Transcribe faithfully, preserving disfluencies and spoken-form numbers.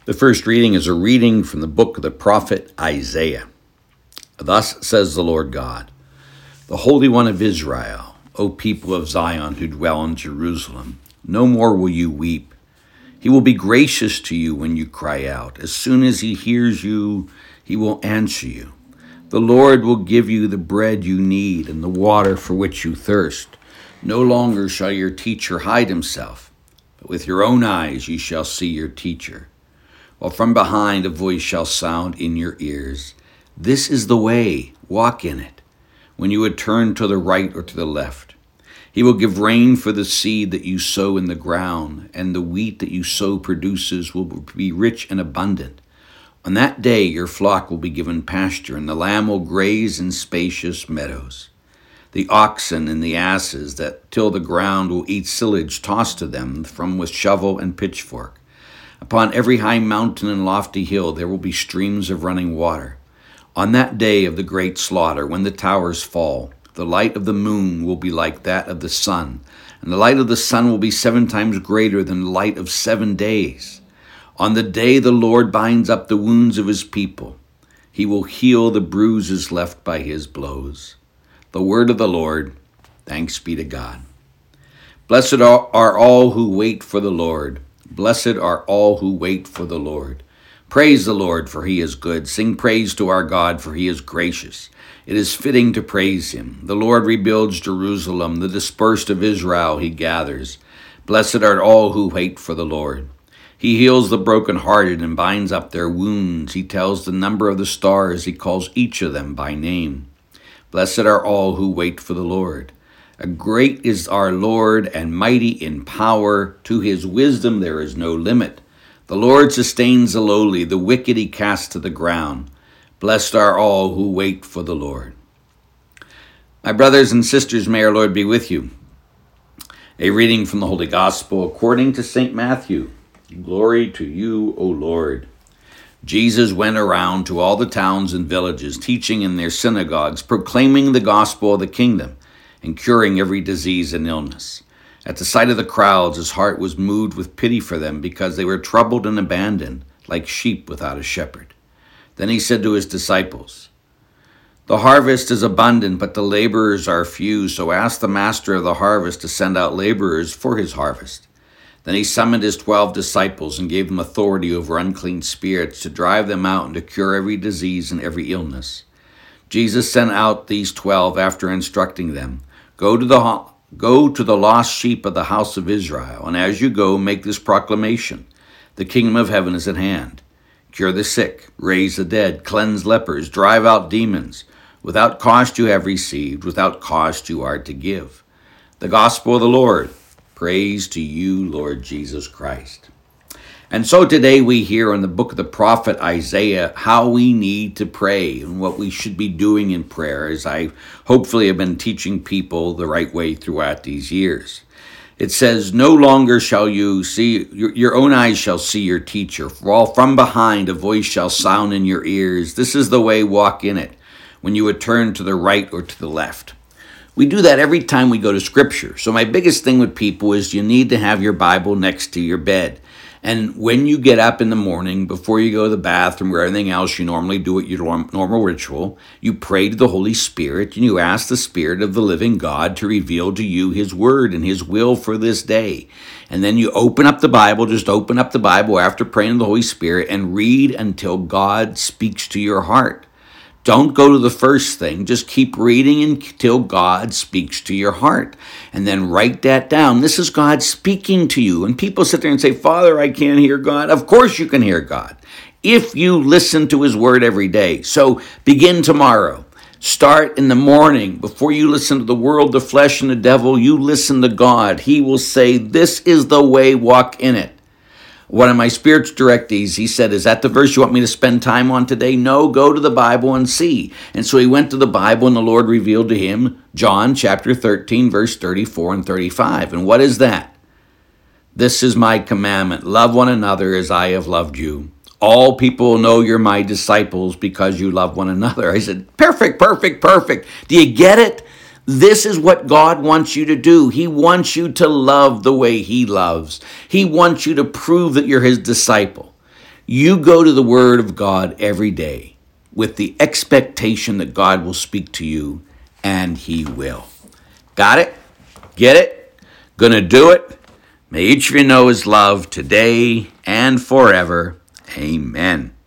The first reading is a reading from the book of the prophet Isaiah. Thus says the Lord God, the Holy One of Israel, O people of Zion who dwell in Jerusalem, no more will you weep. He will be gracious to you when you cry out. As soon as he hears you, he will answer you. The Lord will give you the bread you need and the water for which you thirst. No longer shall your teacher hide himself, but with your own eyes you shall see your teacher. While from behind a voice shall sound in your ears, this is the way, walk in it, when you would turn to the right or to the left. He will give rain for the seed that you sow in the ground, and the wheat that you sow produces will be rich and abundant. On that day your flock will be given pasture, and the lamb will graze in spacious meadows. The oxen and the asses that till the ground will eat silage tossed to them from with shovel and pitchfork. Upon every high mountain and lofty hill there will be streams of running water. On that day of the great slaughter, when the towers fall, the light of the moon will be like that of the sun, and the light of the sun will be seven times greater than the light of seven days. On the day the Lord binds up the wounds of his people, he will heal the bruises left by his blows. The word of the Lord, thanks be to God. Blessed are all who wait for the Lord. Blessed are all who wait for the Lord. Praise the Lord, for he is good. Sing praise to our God, for he is gracious. It is fitting to praise him. The Lord rebuilds Jerusalem. The dispersed of Israel he gathers. Blessed are all who wait for the Lord. He heals the brokenhearted and binds up their wounds. He tells the number of the stars. He calls each of them by name. Blessed are all who wait for the Lord. Great is our Lord and mighty in power. To his wisdom there is no limit. The Lord sustains the lowly. The wicked he casts to the ground. Blessed are all who wait for the Lord. My brothers and sisters, may our Lord be with you. A reading from the Holy Gospel according to Saint Matthew. Glory to you, O Lord. Jesus went around to all the towns and villages, teaching in their synagogues, proclaiming the gospel of the kingdom, and curing every disease and illness. At the sight of the crowds, his heart was moved with pity for them, because they were troubled and abandoned, like sheep without a shepherd. Then he said to his disciples, the harvest is abundant, but the laborers are few, so ask the master of the harvest to send out laborers for his harvest. Then he summoned his twelve disciples and gave them authority over unclean spirits to drive them out and to cure every disease and every illness. Jesus sent out these twelve after instructing them, Go to the go to the lost sheep of the house of Israel, and as you go, make this proclamation. The kingdom of heaven is at hand. Cure the sick, raise the dead, cleanse lepers, drive out demons. Without cost you have received, without cost you are to give. The gospel of the Lord. Praise to you, Lord Jesus Christ. And so today we hear in the book of the prophet Isaiah how we need to pray and what we should be doing in prayer, as I hopefully have been teaching people the right way throughout these years. It says, no longer shall you see, your, your own eyes shall see your teacher, for all from behind a voice shall sound in your ears. This is the way, walk in it, when you would turn to the right or to the left. We do that every time we go to Scripture. So my biggest thing with people is you need to have your Bible next to your bed. And when you get up in the morning, before you go to the bathroom or anything else you normally do at your normal ritual, you pray to the Holy Spirit and you ask the Spirit of the living God to reveal to you his word and his will for this day. And then you open up the Bible, just open up the Bible after praying to the Holy Spirit and read until God speaks to your heart. Don't go to the first thing. Just keep reading until God speaks to your heart. And then write that down. This is God speaking to you. And people sit there and say, Father, I can't hear God. Of course you can hear God if you listen to his word every day. So begin tomorrow. Start in the morning. Before you listen to the world, the flesh, and the devil, you listen to God. He will say, this is the way, walk in it. One of my spiritual directees, he said, is that the verse you want me to spend time on today? No, go to the Bible and see. And so he went to the Bible, and the Lord revealed to him John chapter thirteen, verse thirty-four and thirty-five. And what is that? This is my commandment. Love one another as I have loved you. All people will know you're my disciples because you love one another. I said, perfect, perfect, perfect. Do you get it? This is what God wants you to do. He wants you to love the way he loves. He wants you to prove that you're his disciple. You go to the Word of God every day with the expectation that God will speak to you, and He will. Got it? Get it? Gonna do it? May each of you know His love today and forever. Amen.